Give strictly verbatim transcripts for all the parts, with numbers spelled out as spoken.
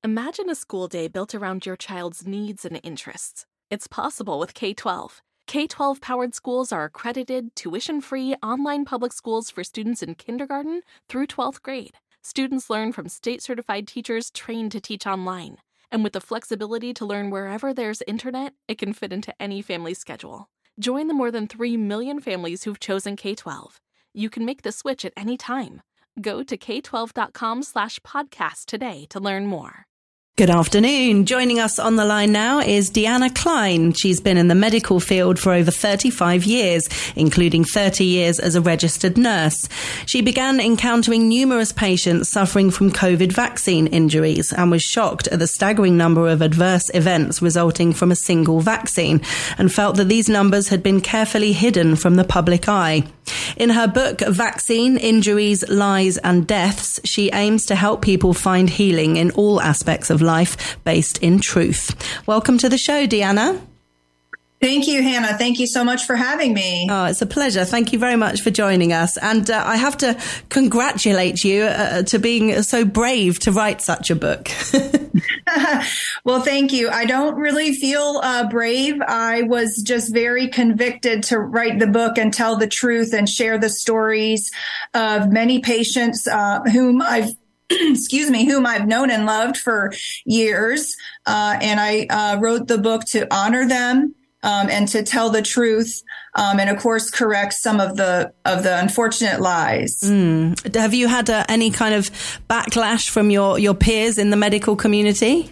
Imagine a school day built around your child's needs and interests. It's possible with K twelve. K twelve-powered schools are accredited, tuition-free, online public schools for students in kindergarten through twelfth grade. Students learn from state-certified teachers trained to teach online. And with the flexibility to learn wherever there's internet, it can fit into any family schedule. Join the more than three million families who've chosen K twelve. You can make the switch at any time. Go to k twelve dot com slash podcast today to learn more. Good afternoon. Joining us on the line now is Deanna Klein. She's been in the medical field for over thirty-five years, including thirty years as a registered nurse. She began encountering numerous patients suffering from COVID vaccine injuries and was shocked at the staggering number of adverse events resulting from a single vaccine, and felt that these numbers had been carefully hidden from the public eye. In her book, Vaccine, Injuries, Lies and Deaths, she aims to help people find healing in all aspects of life based in truth. Welcome to the show, Deanna. Thank you, Hannah. Thank you so much for having me. Oh, it's a pleasure. Thank you very much for joining us. And uh, I have to congratulate you uh, to being so brave to write such a book. Well, thank you. I don't really feel uh, brave. I was just very convicted to write the book and tell the truth and share the stories of many patients uh, whom I've excuse me, whom I've known and loved for years. Uh, and I uh, wrote the book to honor them. Um, and to tell the truth, um, and of course, correct some of the of the unfortunate lies. Mm. Have you had uh, any kind of backlash from your, your peers in the medical community?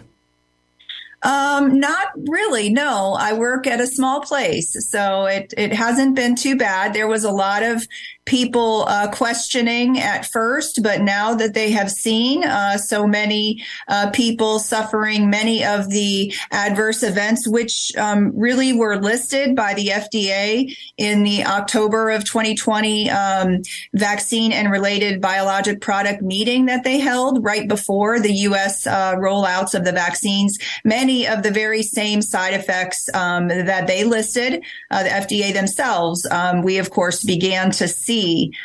Um, not really. No, I work at a small place, so it, it hasn't been too bad. There was a lot of people uh, questioning at first, but now that they have seen uh, so many uh, people suffering many of the adverse events, which um, really were listed by the F D A in the October of twenty twenty um, vaccine and related biologic product meeting that they held right before the U S uh, rollouts of the vaccines, many of the very same side effects um, that they listed, uh, the F D A themselves, um, we of course began to see.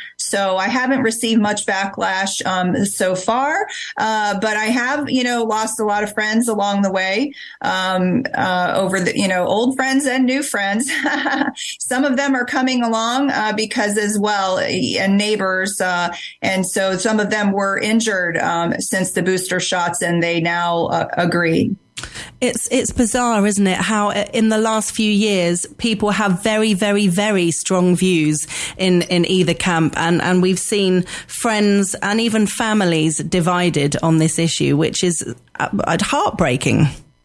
So I haven't received much backlash um, so far, uh, but I have, you know, lost a lot of friends along the way, um, uh, over the, you know, old friends and new friends. Some of them are coming along uh, because as well, and neighbors, uh, and so some of them were injured um, since the booster shots, and they now uh, agree. It's it's bizarre, isn't it, how in the last few years people have very, very, very strong views in, in either camp. And, and we've seen friends and even families divided on this issue, which is uh, heartbreaking.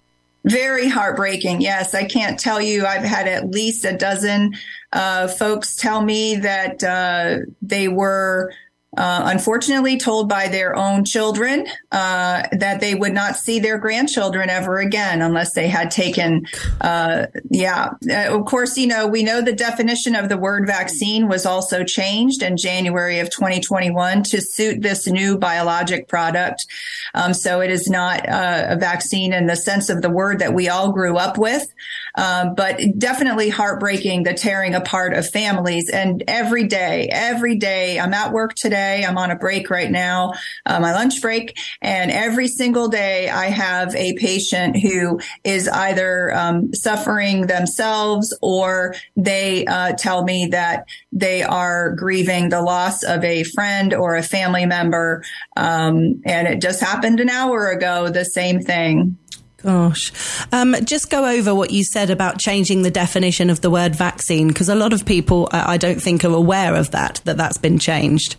Very heartbreaking. Yes, I can't tell you. I've had at least a dozen uh, folks tell me that uh, they were Uh, unfortunately told by their own children uh, that they would not see their grandchildren ever again unless they had taken, uh, yeah. Uh, of course, you know, we know the definition of the word vaccine was also changed in January of twenty twenty-one to suit this new biologic product. Um, so it is not uh, a vaccine in the sense of the word that we all grew up with, um, but definitely heartbreaking, the tearing apart of families. And every day, every day, I'm at work today. I'm on a break right now, uh, my lunch break, and every single day I have a patient who is either um, suffering themselves or they uh, tell me that they are grieving the loss of a friend or a family member. Um, and it just happened an hour ago, the same thing. Gosh. Um, just go over what you said about changing the definition of the word vaccine, because a lot of people, I don't think, are aware of that, that that's been changed.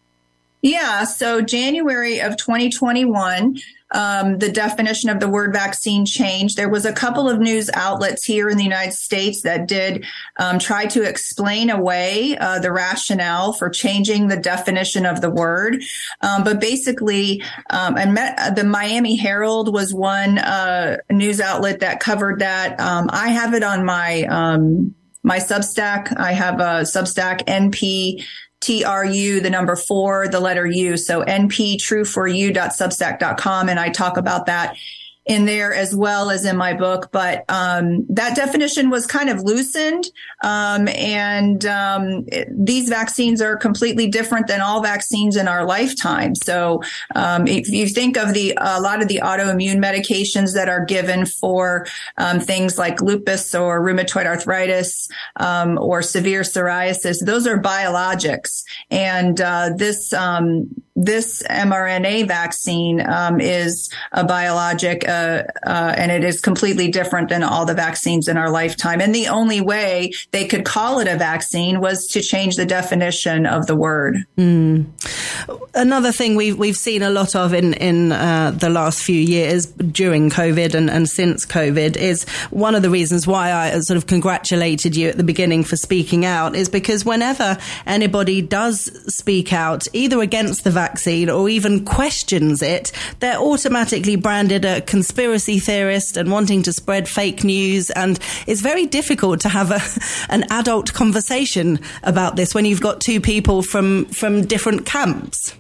Yeah, so January of twenty twenty-one, um, the definition of the word vaccine changed. There was a couple of news outlets here in the United States that did um, try to explain away uh, the rationale for changing the definition of the word. Um, but basically, um, and met, the Miami Herald was one uh, news outlet that covered that. Um, I have it on my um, my Substack. I have a Substack N P T R U, the number four, the letter U. So N P true for you dot substack dot com. And I talk about that in there as well as in my book, but um, that definition was kind of loosened. Um, and um, it, these vaccines are completely different than all vaccines in our lifetime. So um, if you think of the a lot of the autoimmune medications that are given for um, things like lupus or rheumatoid arthritis um, or severe psoriasis, those are biologics. And uh, this um, this mRNA vaccine um, is a biologic, uh, uh, and it is completely different than all the vaccines in our lifetime. And the only way they could call it a vaccine was to change the definition of the word. Mm. Another thing we've we've seen a lot of in in uh, the last few years during COVID and, and since COVID is one of the reasons why I sort of congratulated you at the beginning for speaking out is because whenever anybody does speak out, either against the vaccine or even questions it, they're automatically branded a conspiracy theorist and wanting to spread fake news. And it's very difficult to have a, an adult conversation about this when you've got two people from, from different camps.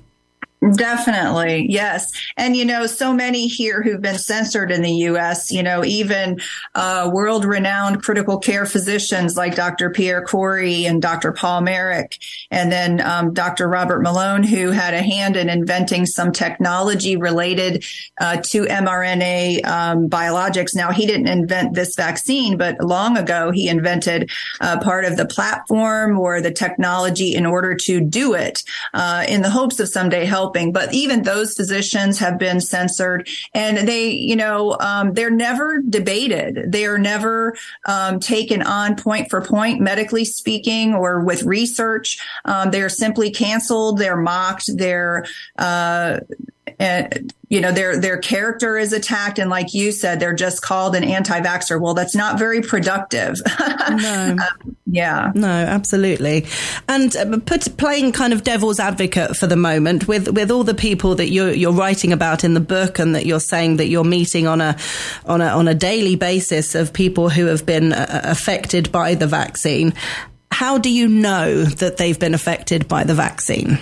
Definitely. Yes. And, you know, so many here who've been censored in the U S, you know, even uh, world renowned critical care physicians like Doctor Pierre Corey and Doctor Paul Merrick, and then um, Doctor Robert Malone, who had a hand in inventing some technology related uh, to mRNA um, biologics. Now, he didn't invent this vaccine, but long ago he invented uh, part of the platform or the technology in order to do it uh, in the hopes of someday helping. But even those physicians have been censored, and they, you know, um, they're never debated. They are never um, taken on point for point, medically speaking, or with research. Um, they are simply canceled. They're mocked. They're, uh, and, you know, their their character is attacked. And like you said, they're just called an anti-vaxxer. Well, that's not very productive. No. um, yeah. No, absolutely. And uh, put, playing kind of devil's advocate for the moment with, with all the people that you're, you're writing about in the book and that you're saying that you're meeting on a, on a, on a daily basis of people who have been uh, affected by the vaccine. How do you know that they've been affected by the vaccine?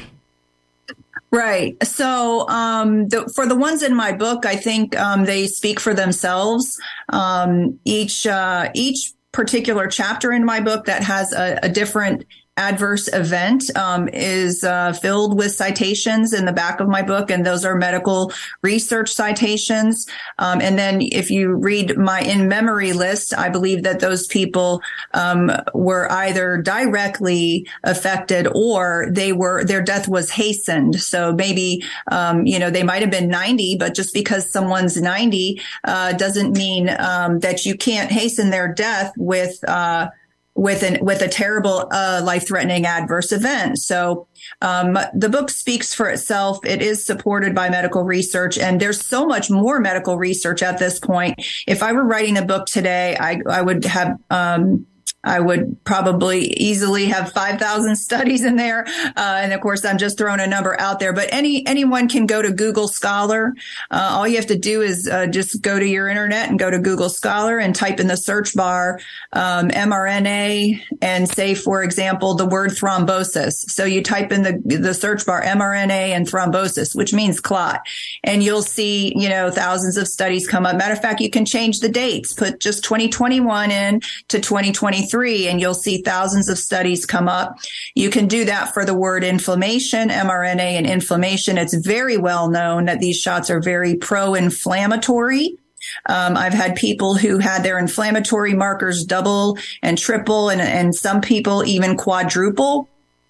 Right. So um, the, for the ones in my book, I think um, they speak for themselves. Um, each uh, each particular chapter in my book that has a, a different adverse event um, is uh, filled with citations in the back of my book, and those are medical research citations. Um, and then if you read my in-memory list, I believe that those people um, were either directly affected or they were their death was hastened. So maybe um, you know they might have been ninety, but just because someone's ninety uh, doesn't mean um, that you can't hasten their death with uh, with an with a terrible uh, life-threatening adverse event. So um, the book speaks for itself. It is supported by medical research, and there's so much more medical research at this point. If I were writing a book today, I, I would have um, I would probably easily have five thousand studies in there. Uh, and of course, I'm just throwing a number out there, but any, anyone can go to Google Scholar. Uh, all you have to do is uh, just go to your internet and go to Google Scholar and type in the search bar, um, mRNA and say, for example, the word thrombosis. So you type in the, the search bar mRNA and thrombosis, which means clot. And you'll see, you know, thousands of studies come up. Matter of fact, you can change the dates, put just twenty twenty-one in to twenty twenty-three. And you'll see thousands of studies come up. You can do that for the word inflammation, mRNA and inflammation. It's very well known that these shots are very pro-inflammatory. Um, I've had people who had their inflammatory markers double and triple, and, and some people even quadruple.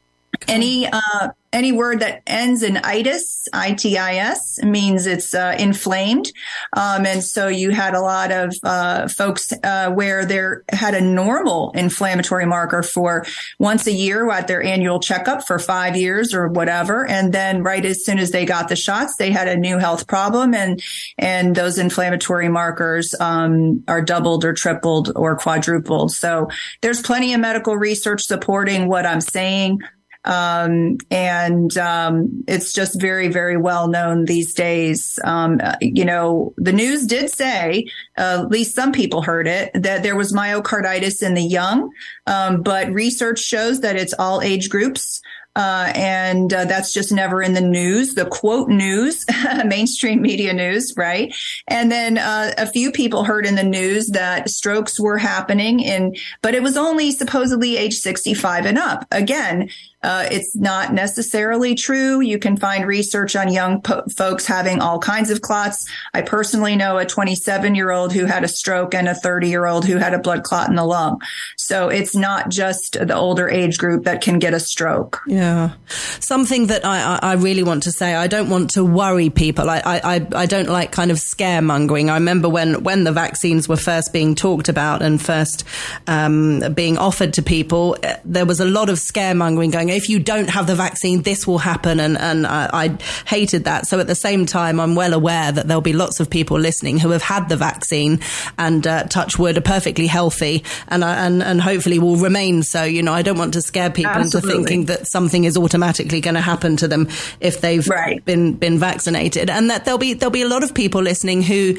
Any uh, any word that ends in itis, I T I S, means it's uh, inflamed. Um, and so you had a lot of uh, folks uh, where they had a normal inflammatory marker for once a year at their annual checkup for five years or whatever. And then right as soon as they got the shots, they had a new health problem. And, and those inflammatory markers um, are doubled or tripled or quadrupled. So there's plenty of medical research supporting what I'm saying. Um, and, um, it's just very, very well known these days. Um, you know, the news did say, uh, at least some people heard it, that there was myocarditis in the young. Um, but research shows that it's all age groups. Uh, and uh, that's just never in the news, the quote news, mainstream media news, right? And then uh, a few people heard in the news that strokes were happening in, but it was only supposedly age sixty-five and up. Again, Uh, it's not necessarily true. You can find research on young po- folks having all kinds of clots. I personally know a twenty-seven-year-old who had a stroke and a thirty-year-old who had a blood clot in the lung. So it's not just the older age group that can get a stroke. Yeah. Something that I, I really want to say, I don't want to worry people. I, I, I don't like kind of scaremongering. I remember when, when the vaccines were first being talked about and first um, being offered to people, there was a lot of scaremongering going, if you don't have the vaccine, this will happen. And, and I, I hated that. So at the same time, I'm well aware that there'll be lots of people listening who have had the vaccine and uh, touch wood, are perfectly healthy and, uh, and, and hopefully will remain so. You know, I don't want to scare people Absolutely. into thinking that something is automatically going to happen to them if they've right. been, been vaccinated, and that there'll be, there'll be a lot of people listening who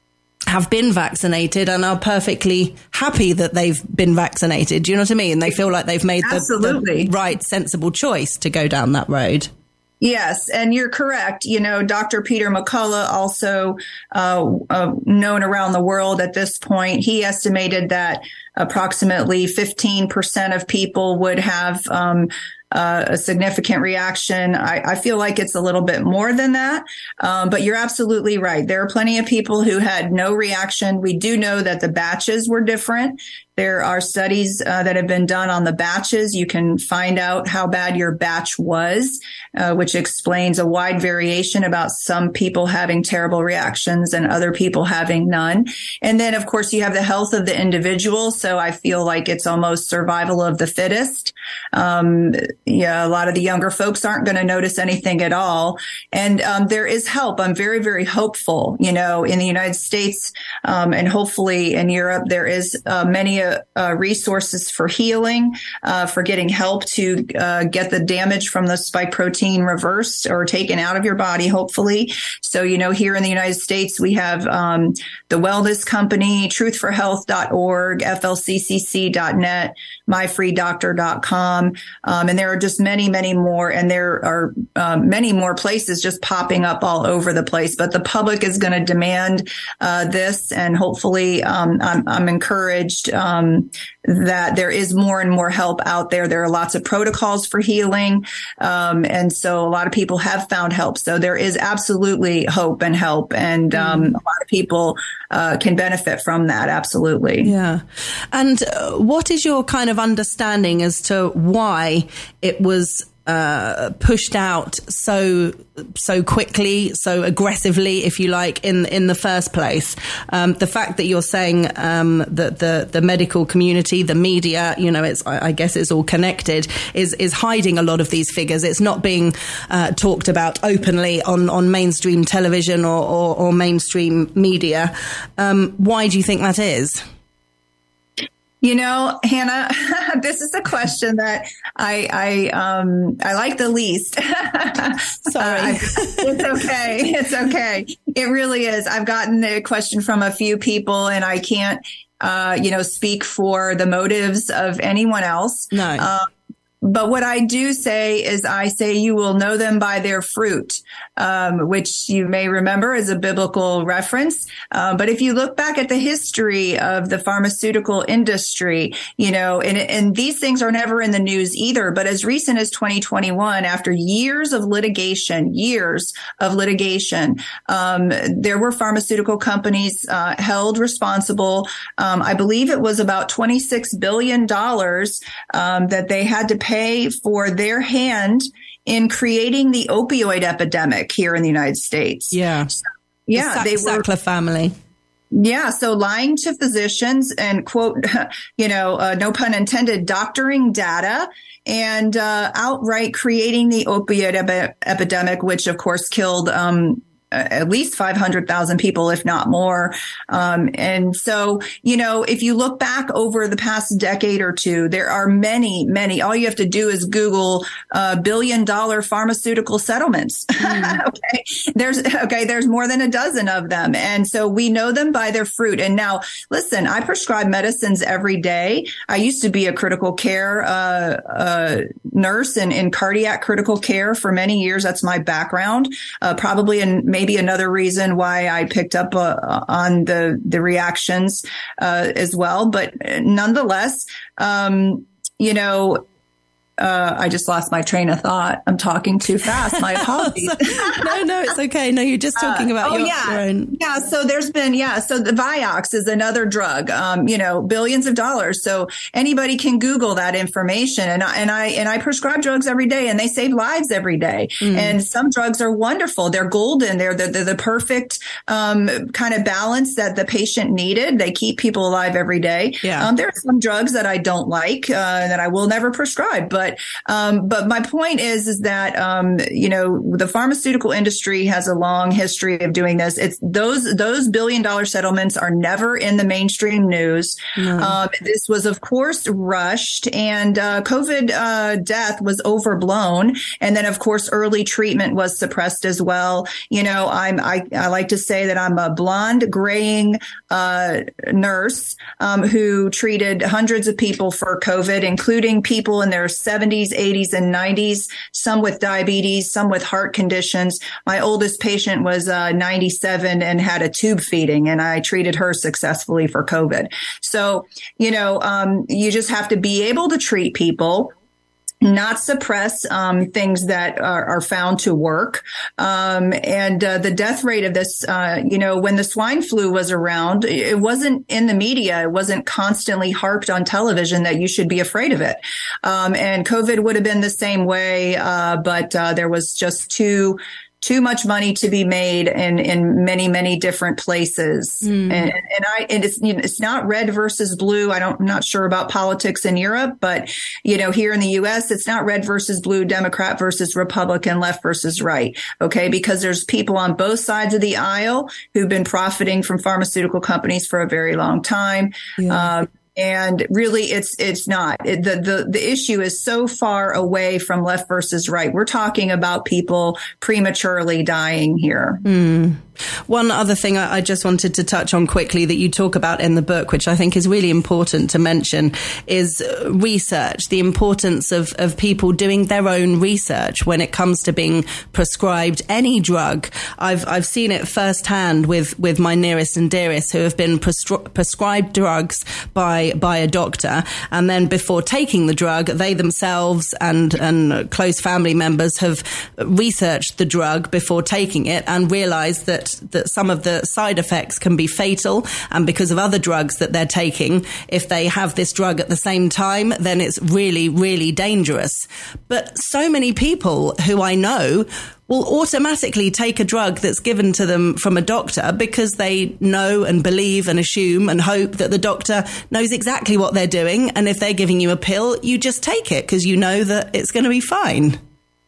have been vaccinated and are perfectly happy that they've been vaccinated. Do you know what I mean? They feel like they've made the, the right, sensible choice to go down that road. Yes, and you're correct. You know, Doctor Peter McCullough, also uh, uh, known around the world at this point, he estimated that approximately fifteen percent of people would have um, uh, a significant reaction. I, I feel like it's a little bit more than that, um, but you're absolutely right. There are plenty of people who had no reaction. We do know that the batches were different. There are studies uh, that have been done on the batches. You can find out how bad your batch was, uh, which explains a wide variation about some people having terrible reactions and other people having none. And then, of course, you have the health of the individual. So I feel like it's almost survival of the fittest. Um, yeah, a lot of the younger folks aren't going to notice anything at all. And um, there is help. I'm very, very hopeful. You know, in the United States um, and hopefully in Europe, there is uh, many Uh, resources for healing, uh, for getting help to uh, get the damage from the spike protein reversed or taken out of your body, hopefully. So, you know, here in the United States, we have um, the Wellness Company, truth for health dot org, F L C C C dot net, my free doctor dot com. Um, and there are just many, many more. And there are um, many more places just popping up all over the place. But the public is going to demand uh, this. And hopefully um, I'm, I'm encouraged um, Um, that there is more and more help out there. There are lots of protocols for healing. Um, and so a lot of people have found help. So there is absolutely hope and help. And um, mm. a lot of people uh, can benefit from that. Absolutely. Yeah. And uh, what is your kind of understanding as to why it was Uh, pushed out so so quickly, so aggressively, if you like, in in the first place? Um, the fact that you're saying um, that the the medical community, the media, you know, it's I, I guess it's all connected, is is hiding a lot of these figures. It's not being uh, talked about openly on on mainstream television or or, or mainstream media. Um, why do you think that is? You know, Hannah, this is a question that I I um I like the least. Sorry, uh, it's okay. It's okay. It really is. I've gotten the question from a few people, and I can't, uh, you know, speak for the motives of anyone else. No. Um, But what I do say is I say you will know them by their fruit, um, which you may remember is a biblical reference. Uh, but if you look back at the history of the pharmaceutical industry, you know, and, and these things are never in the news either. But as recent as twenty twenty-one, after years of litigation, years of litigation, um, there were pharmaceutical companies uh, held responsible. Um, I believe it was about twenty-six billion dollars um, that they had to pay for their hand in creating the opioid epidemic here in the United States. Yeah. So, yeah. The they were. Sackler family. Yeah. So lying to physicians and, quote, you know, uh, no pun intended, doctoring data and uh, outright creating the opioid ep- epidemic, which, of course, killed um at least five hundred thousand people, if not more. Um, and so, you know, if you look back over the past decade or two, there are many, many, all you have to do is Google uh, billion dollar pharmaceutical settlements. Mm. okay. There's, okay. There's more than a dozen of them. And so we know them by their fruit. And now listen, I prescribe medicines every day. I used to be a critical care uh, uh, nurse in, in cardiac critical care for many years. That's my background, uh, probably in maybe another reason why I picked up uh, on the the reactions uh, as well. But nonetheless, um, you know, uh, I just lost my train of thought. I'm talking too fast. My apologies. no, no, it's okay. No, you're just talking about uh, oh, your, yeah. your own. Yeah. So there's been, yeah. So the Vioxx is another drug, um, you know, billions of dollars. So anybody can Google that information. And I, and I, and I prescribe drugs every day and they save lives every day. Mm. And some drugs are wonderful. They're golden. They're the, they're the perfect, um, kind of balance that the patient needed. They keep people alive every day. Yeah. Um, there are some drugs that I don't like, uh, that I will never prescribe, but But, um, but my point is, is that, um, you know, the pharmaceutical industry has a long history of doing this. It's those, those billion dollar settlements are never in the mainstream news. No. Um, this was, of course, rushed and, uh, COVID, uh, death was overblown. And then, of course, early treatment was suppressed as well. You know, I'm, I, I like to say that I'm a blonde graying, uh, nurse, um, who treated hundreds of people for COVID, including people in their seventies, eighties, and nineties, some with diabetes, some with heart conditions. My oldest patient was uh, ninety-seven and had a tube feeding, and I treated her successfully for COVID. So, you know, um, you just have to be able to treat people, not suppress um, things that are, are found to work. Um, and uh, the death rate of this, uh, you know, when the swine flu was around, it wasn't in the media. It wasn't constantly harped on television that you should be afraid of it. Um, and COVID would have been the same way, uh, but uh, there was just too too much money to be made in, in many, many different places. Mm. And, and I, and it's, you know, it's not red versus blue. I don't, I'm not sure about politics in Europe, but, you know, here in the U S, it's not red versus blue, Democrat versus Republican, left versus right. Okay. Because there's people on both sides of the aisle who've been profiting from pharmaceutical companies for a very long time. Yeah. Um, And really, it's it's not. It, the, the the issue is so far away from left versus right. We're talking about people prematurely dying here. Mm. One other thing I, I just wanted to touch on quickly that you talk about in the book, which I think is really important to mention, is research, the importance of, of people doing their own research when it comes to being prescribed any drug. I've I've seen it firsthand with, with my nearest and dearest who have been prescri- prescribed drugs by by a doctor, and then before taking the drug, they themselves and, and close family members have researched the drug before taking it and realized that that some of the side effects can be fatal, and because of other drugs that they're taking, if they have this drug at the same time, then it's really, really dangerous. But so many people who I know will automatically take a drug that's given to them from a doctor because they know and believe and assume and hope that the doctor knows exactly what they're doing. And if they're giving you a pill, you just take it because you know that it's going to be fine.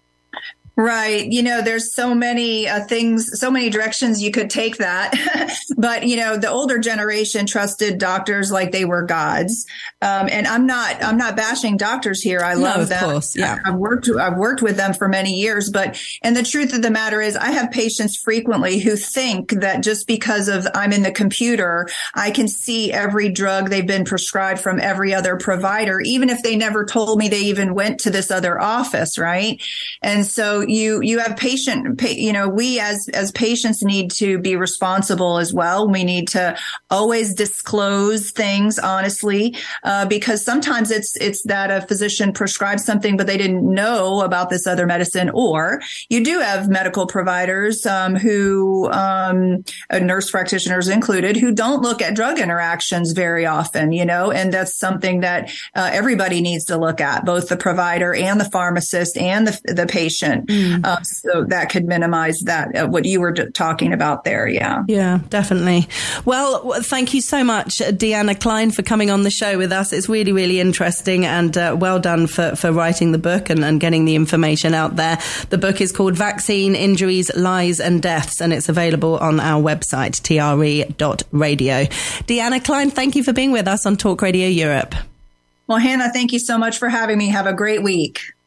Right. You know, there's so many uh, things, so many directions you could take that. But, you know, the older generation trusted doctors like they were gods. Um, and I'm not, I'm not bashing doctors here. I love no, of them. Course, yeah. I've worked, I've worked with them for many years, but, and the truth of the matter is I have patients frequently who think that just because of I'm in the computer, I can see every drug they've been prescribed from every other provider, even if they never told me they even went to this other office. Right. And so you, you have patient, you know, we as, as patients need to be responsible as well. We need to always disclose things honestly, uh, because sometimes it's, it's that a physician prescribes something, but they didn't know about this other medicine. Or you do have medical providers, um, who, um, uh, nurse practitioners included, who don't look at drug interactions very often, you know, and that's something that, uh, everybody needs to look at, both the provider and the pharmacist and the, the patient. Mm. Uh, so that could minimize that, uh, what you were talking about there. Yeah. Yeah, definitely. Well, thank you so much, Deanna Klein, for coming on the show with us. It's really, really interesting, and uh, well done for, for writing the book and, and getting the information out there. The book is called Vaccine, Injuries, Lies and Deaths, and it's available on our website, T R E dot radio. Deanna Klein, thank you for being with us on Talk Radio Europe. Well, Hannah, thank you so much for having me. Have a great week.